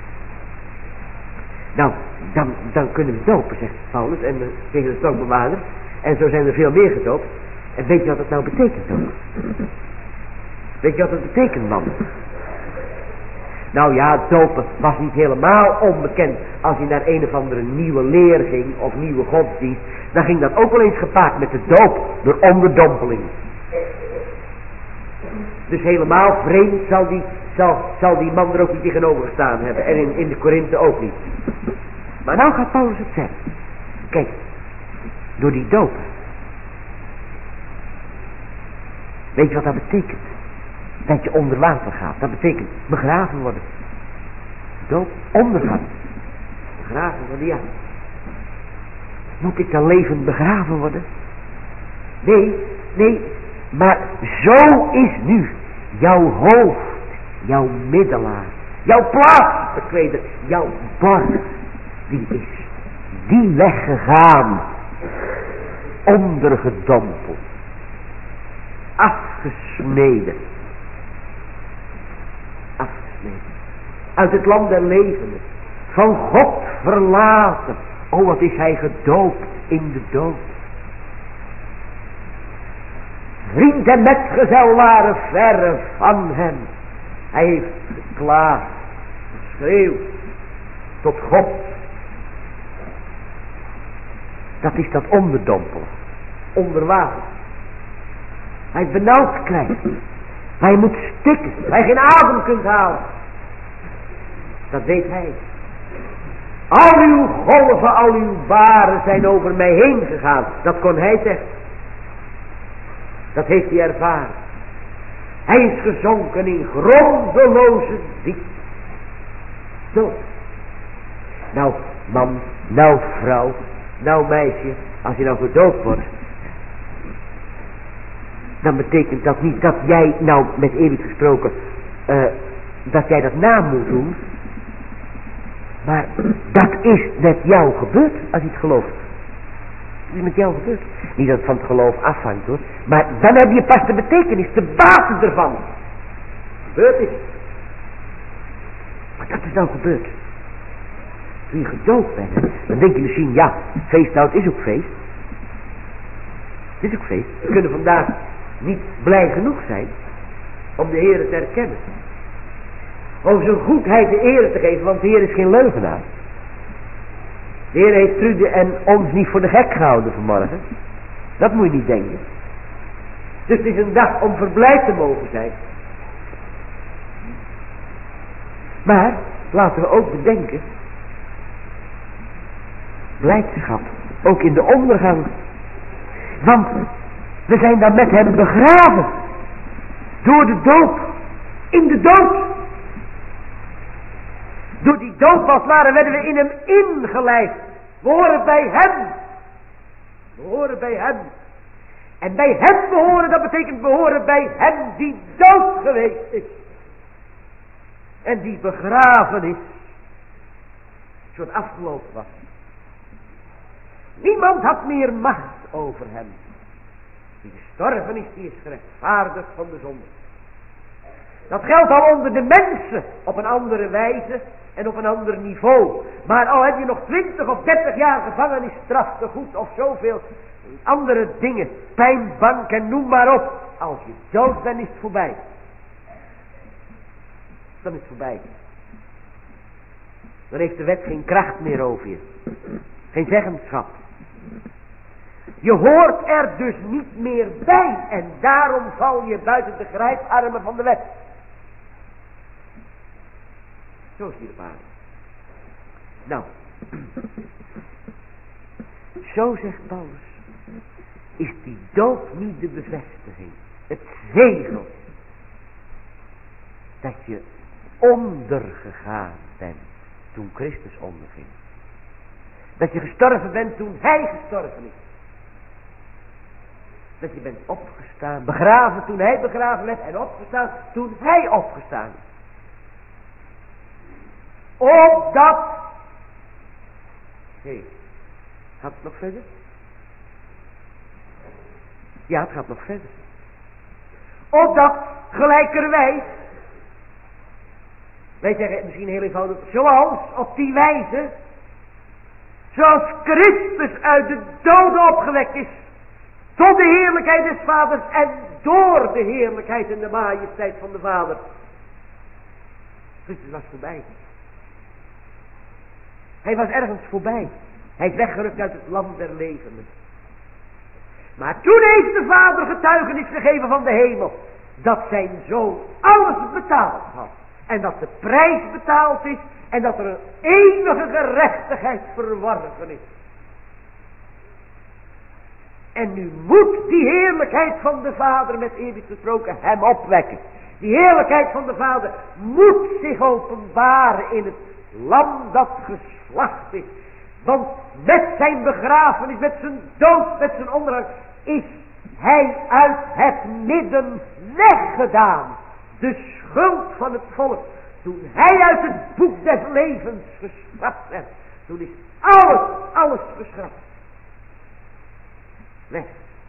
Nou, dan kunnen we dopen, zegt Paulus en tegen de stokbewaarder. En zo zijn er veel meer gedoopt. En weet je wat het nou betekent ook? Weet je wat het betekent, man? Nou ja, dopen was niet helemaal onbekend. Als je naar een of andere nieuwe leer ging, of nieuwe godsdienst, dan ging dat ook wel eens gepaard met de doop, door onderdompeling. Dus helemaal vreemd zal die man er ook niet tegenover gestaan hebben. En in de Korinthe ook niet. Maar nou gaat Paulus het zeggen. Kijk, door die doop. Weet je wat dat betekent? Dat je onder water gaat. Dat betekent begraven worden. Doop, ondergaan. Begraven worden, ja. Moet ik dan levend begraven worden? Nee, maar zo is nu jouw hoofd, jouw middelaar, jouw plaatsbekleder, jouw borg, die weggegaan, ondergedompeld, afgesneden, uit het land der levenden, van God verlaten. O, wat is hij gedoopt in de dood. Vriend en metgezel waren verre van hem. Hij heeft geklaagd, geschreeuwd tot God. Dat is dat onderdompelen, onder water. Hij benauwd krijgt. Hij moet stikken, hij geen adem kunt halen. Dat weet hij. Al uw golven, al uw baren zijn over mij heen gegaan. Dat kon hij zeggen. Dat heeft hij ervaren. Hij is gezonken in grondeloze diepte. Zo. Nou man, nou vrouw, nou meisje, als je nou gedoopt wordt, dan betekent dat niet dat jij nou, met eeuwig gesproken, dat jij dat na moet doen. Maar dat is met jou gebeurd, als je het gelooft. Dat is met jou gebeurd. Niet dat het van het geloof afhangt hoor. Maar dan heb je pas de betekenis, de basis ervan. Gebeurd is. Maar dat is nou gebeurd. Toen je gedoopt bent, dan denk je misschien, ja, feesthoud is ook feest. Het is ook feest. We kunnen vandaag niet blij genoeg zijn om de Heer te erkennen. Om zijn goedheid de eer te geven, want de Heer is geen leugenaar. De Heer heeft Trude en ons niet voor de gek gehouden vanmorgen. Dat moet je niet denken. Dus het is een dag om verblijd te mogen zijn. Maar, laten we ook bedenken, blijdschap, ook in de ondergang. Want we zijn dan met hem begraven. Door de doop. In de dood. Door die doop als het ware werden we in hem ingelijfd. We horen bij hem. We horen bij hem. En bij hem behoren, dat betekent we horen bij hem die dood geweest is. En die begraven is. Zoals het afgelopen was. Niemand had meer macht over hem. Die gestorven is, die is gerechtvaardigd van de zonde. Dat geldt al onder de mensen op een andere wijze en op een ander niveau. Maar al heb je nog 20 of 30 jaar gevangenisstraf te goed of zoveel andere dingen, pijnbank en noem maar op. Als je dood bent is het voorbij. Dan is het voorbij. Dan heeft de wet geen kracht meer over je. Geen zeggenschap. Je hoort er dus niet meer bij en daarom val je buiten de grijparmen van de wet. Zo is die op aarde. Nou, zo zegt Paulus, is die dood niet de bevestiging, het zegel, dat je ondergegaan bent toen Christus onderging. Dat je gestorven bent toen hij gestorven is. Dat je bent opgestaan, begraven toen hij begraven werd en opgestaan toen hij opgestaan is. Opdat, gaat het nog verder? Ja, het gaat nog verder. Opdat gelijkerwijs, wij zeggen misschien heel eenvoudig, zoals op die wijze, zoals Christus uit de doden opgewekt is, tot de heerlijkheid des Vaders en door de heerlijkheid en de majesteit van de Vader. Christus was voorbij. Hij was ergens voorbij. Hij is weggerukt uit het land der levenden. Maar toen heeft de Vader getuigenis gegeven van de hemel, dat zijn Zoon alles betaald had. En dat de prijs betaald is en dat er een eeuwige gerechtigheid verworven is. En nu moet die heerlijkheid van de Vader, met eeuwig gesproken, hem opwekken. Die heerlijkheid van de Vader moet zich openbaren in het lam dat geslacht is. Want met zijn begrafenis, met zijn dood, met zijn ondergang, is hij uit het midden weggedaan. De schuld van het volk. Toen hij uit het boek des levens geschrapt werd. Toen is alles geschrapt. Weg.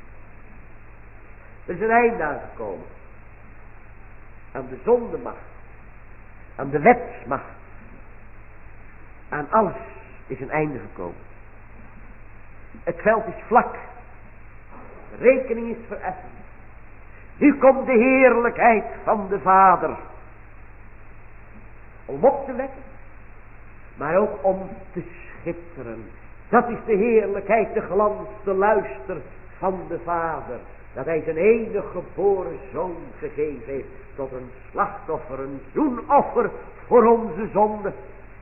Er is een einde aangekomen. Aan de zondemacht. Aan de wetsmacht. Aan alles is een einde gekomen. Het veld is vlak. De rekening is vereffend. Nu komt de heerlijkheid van de Vader. Om op te wekken. Maar ook om te schitteren. Dat is de heerlijkheid, de glans, de luister van de Vader. Dat hij zijn enige geboren zoon gegeven heeft. Tot een slachtoffer, een zoenoffer voor onze zonde.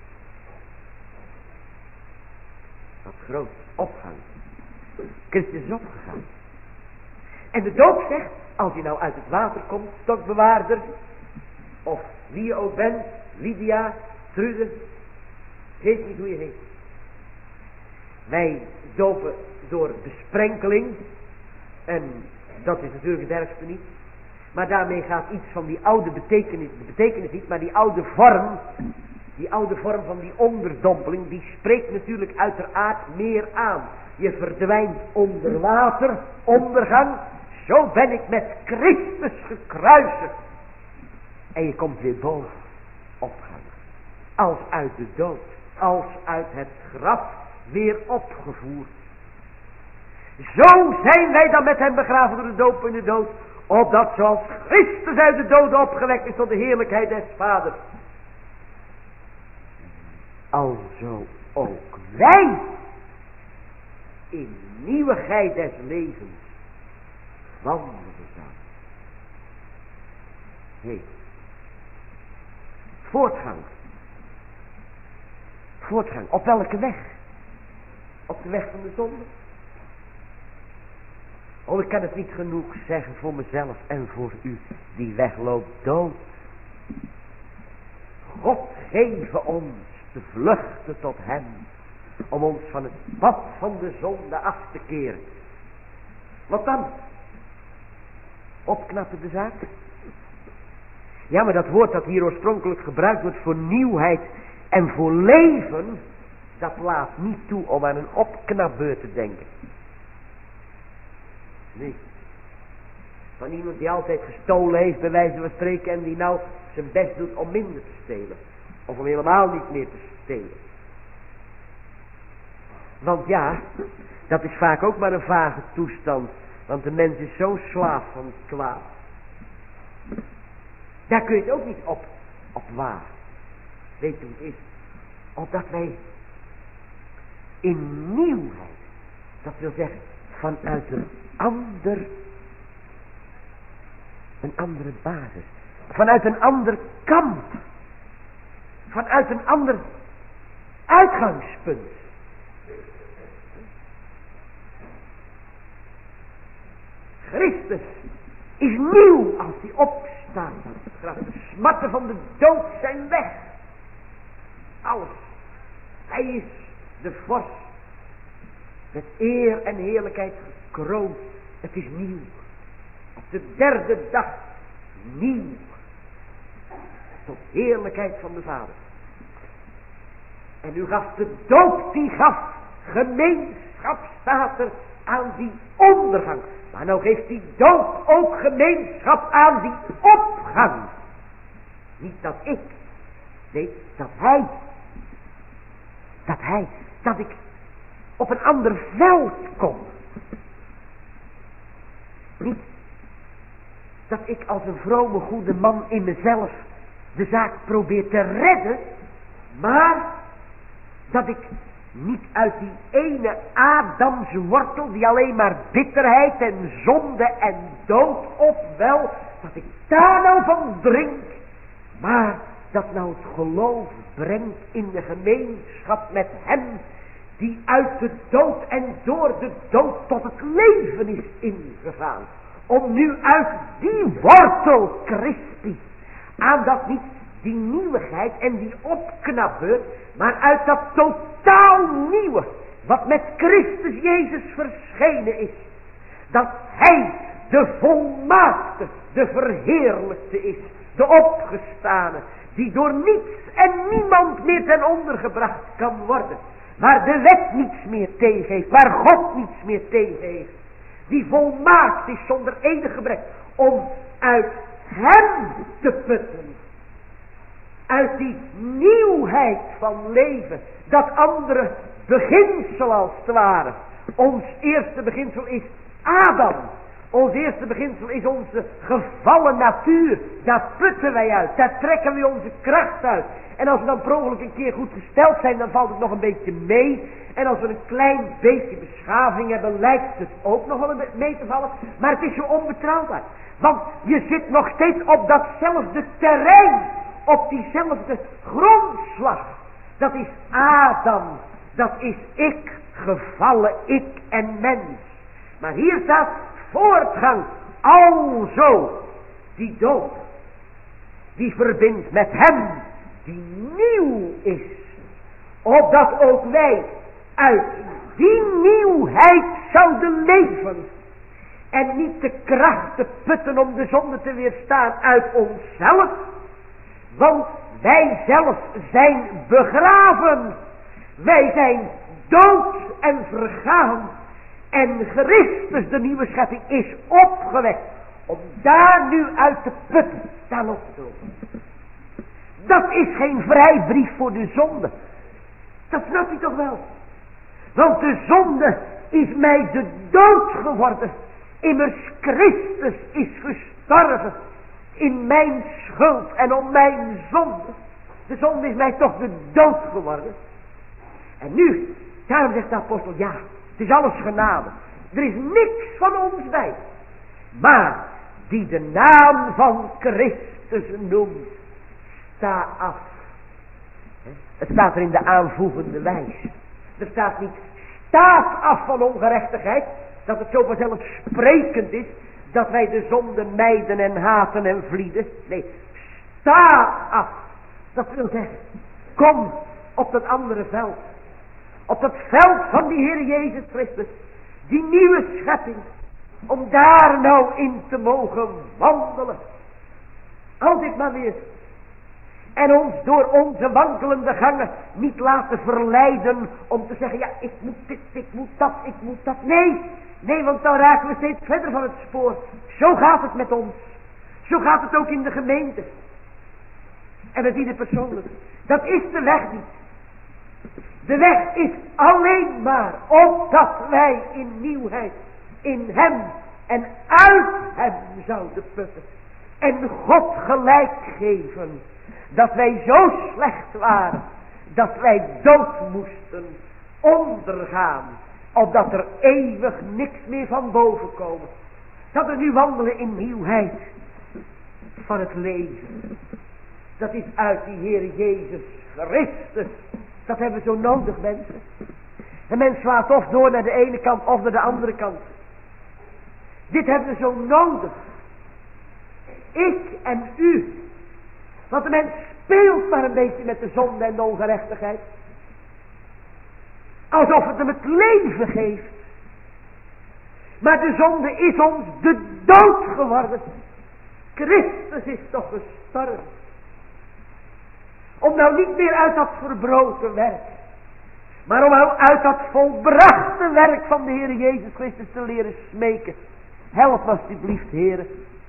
Wat groot opgang. Christus is opgegaan. En de doop zegt, als je nou uit het water komt, stokbewaarder, of wie je ook bent, Lydia, Trude, ik weet niet hoe je heet. Wij dopen door besprenkeling, en dat is natuurlijk het ergste niet. Maar daarmee gaat iets van die oude betekenis niet, maar die oude vorm van die onderdompeling, die spreekt natuurlijk uiteraard meer aan. Je verdwijnt onder water, ondergang, zo ben ik met Christus gekruisigd. En je komt weer boven, opgang. Als uit de dood, als uit het graf, weer opgevoerd. Zo zijn wij dan met hem begraven door de doop in de dood. Opdat zoals Christus uit de doden opgewekt is tot de heerlijkheid des Vaders. Alzo ook wij in nieuwigheid des levens wandelen zouden. Hé. Voortgang. Voortgang. Op welke weg? Op de weg van de zonde? Oh, ik kan het niet genoeg zeggen voor mezelf en voor u. Die weg loopt dood. God geven ons te vluchten tot hem. Om ons van het pad van de zonde af te keren. Wat dan? Opknappen de zaak? Ja, maar dat woord dat hier oorspronkelijk gebruikt wordt voor nieuwheid en voor leven, dat laat niet toe om aan een opknapbeurt te denken. Nee. Van iemand die altijd gestolen heeft, bij wijze van spreken, en die nou zijn best doet om minder te stelen. Of om helemaal niet meer te stelen. Want ja, dat is vaak ook maar een vage toestand. Want de mens is zo slaaf van het kwaad. Daar kun je het ook niet op waar. Weet je hoe het is? Opdat wij in nieuwheid, dat wil zeggen vanuit een andere basis, vanuit een ander kamp, vanuit een ander uitgangspunt. Christus is nieuw als hij opstaat van het graf. De smatten van de dood zijn weg. Alles. Hij is de vorst. Met eer en heerlijkheid gekroond. Het is nieuw. Op de derde dag nieuw. Tot heerlijkheid van de Vader. En u gaf de dood, die gaf gemeenschap, staat er, aan die ondergang. Maar nou geeft die dood ook gemeenschap aan die opgang. Niet dat ik. Nee, dat hij. Dat ik op een ander veld kom. Niet dat ik als een vrome goede man in mezelf de zaak probeer te redden. Maar dat ik niet uit die ene Adamse wortel die alleen maar bitterheid en zonde en dood opwel, dat ik daar nou van drink, maar dat nou het geloof brengt in de gemeenschap met hem die uit de dood en door de dood tot het leven is ingegaan. Om nu uit die wortel Christi aan dat niet die nieuwigheid en die opknapbeurt, maar uit dat totaal nieuwe, wat met Christus Jezus verschenen is. Dat Hij de volmaakte, de verheerlijkte is, de opgestane, die door niets en niemand meer ten onder gebracht kan worden. Waar de wet niets meer tegen heeft, waar God niets meer tegen heeft. Die volmaakt is zonder enig gebrek, om uit Hem te putten. Uit die nieuwheid van leven, dat andere beginsel als het ware. Ons eerste beginsel is Adam. Ons eerste beginsel is onze gevallen natuur. Daar putten wij uit, daar trekken we onze kracht uit. En als we dan per ongeluk een keer goed gesteld zijn, dan valt het nog een beetje mee. En als we een klein beetje beschaving hebben, lijkt het ook nog wel mee te vallen. Maar het is zo onbetrouwbaar. Want je zit nog steeds op datzelfde terrein. Op diezelfde grondslag. Dat is Adam. Dat is ik, gevallen ik en mens. Maar hier staat voortgang. Alzo die dood. Die verbindt met hem die nieuw is. Opdat ook wij uit die nieuwheid zouden leven. En niet de kracht te putten om de zonde te weerstaan uit onszelf. Want wij zelf zijn begraven. Wij zijn dood en vergaan. En Christus, de nieuwe schepping, is opgewekt. Om daar nu uit te putten. Daar los te lopen. Dat is geen vrijbrief voor de zonde. Dat snapt u toch wel? Want de zonde is mij de dood geworden. Immers Christus is gestorven. In mijn schuld en om mijn zonde. De zonde is mij toch de dood geworden. En nu, daarom zegt de apostel, ja, het is alles genade. Er is niks van ons bij. Maar die de naam van Christus noemt, sta af. Het staat er in de aanvoegende wijs. Er staat niet, staat af van ongerechtigheid. Dat het zo vanzelfsprekend is dat wij de zonde mijden en haten en vlieden. Nee, sta af. Dat wil zeggen, kom op dat andere veld. Op dat veld van die Heer Jezus Christus. Die nieuwe schepping. Om daar nou in te mogen wandelen. Altijd maar weer. En ons door onze wankelende gangen niet laten verleiden om te zeggen, ja, ik moet dit, ik moet dat. Nee, want dan raken we steeds verder van het spoor. Zo gaat het met ons. Zo gaat het ook in de gemeente. En met ieder persoonlijk. Dat is de weg niet. De weg is alleen maar opdat wij in nieuwheid, in hem en uit hem zouden putten. En God gelijk geven. Dat wij zo slecht waren. Dat wij dood moesten ondergaan. Opdat er eeuwig niks meer van boven komen. Dat we nu wandelen in nieuwheid van het leven. Dat is uit die Heer Jezus Christus. Dat hebben we zo nodig, mensen. Een mens slaat of door naar de ene kant of naar de andere kant. Dit hebben we zo nodig. Ik en u. Want de mens speelt maar een beetje met de zonde en de ongerechtigheid. Alsof het hem het leven geeft. Maar de zonde is ons de dood geworden. Christus is toch gestorven. Om nou niet meer uit dat verbroken werk. Maar om nou uit dat volbrachte werk van de Heer Jezus Christus te leren smeken. Help me alsjeblieft, Heer.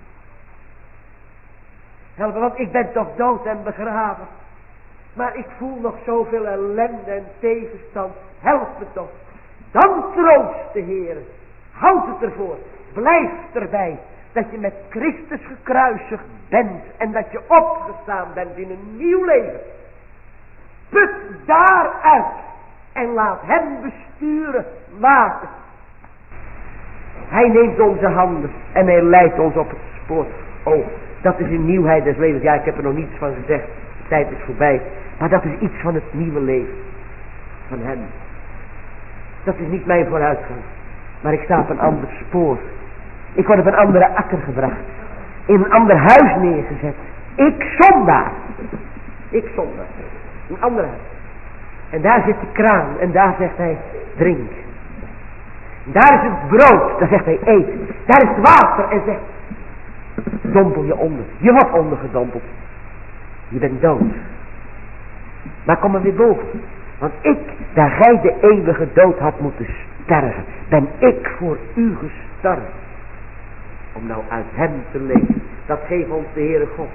Help me, want ik ben toch dood en begraven. Maar ik voel nog zoveel ellende en tegenstand. Help me toch. Dan troost de Heer. Houd het ervoor. Blijf erbij. Dat je met Christus gekruisigd bent. En dat je opgestaan bent in een nieuw leven. Put daaruit. En laat hem besturen. Maken. Hij neemt onze handen. En hij leidt ons op het spoor. Oh, dat is een nieuwheid des levens. Ja, ik heb er nog niets van gezegd. De tijd is voorbij. Maar dat is iets van het nieuwe leven. Van hem. Dat is niet mijn vooruitgang. Maar ik sta op een ander spoor. Ik word op een andere akker gebracht. In een ander huis neergezet. Ik zondaar. Ik zonder. Een ander huis. En daar zit de kraan. En daar zegt hij, drink. En daar is het brood. Daar zegt hij, eet. Daar is het water. En zegt, dompel je onder. Je wordt ondergedompeld. Je bent dood. Maar kom er weer boven. Want ik, daar gij de eeuwige dood had moeten sterven, ben ik voor u gestorven. Om nou uit hem te leven. Dat geeft ons de Heere God.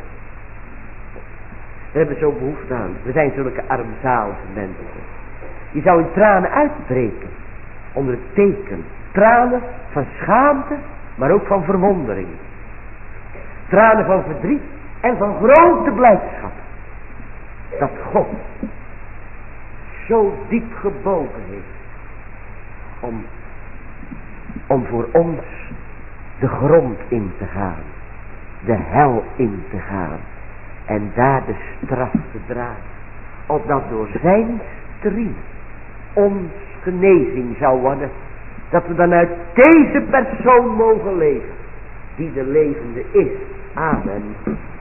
We hebben zo behoefte aan. We zijn zulke armzalige mensen. Je zou in tranen uitbreken. Onder het teken. Tranen van schaamte, maar ook van verwondering. Tranen van verdriet en van grote blijdschap. Dat God zo diep gebogen heeft. Om voor ons de grond in te gaan. De hel in te gaan. En daar de straf te dragen. Opdat door zijn striem ons genezing zou worden. Dat we dan uit deze persoon mogen leven. Die de levende is. Amen.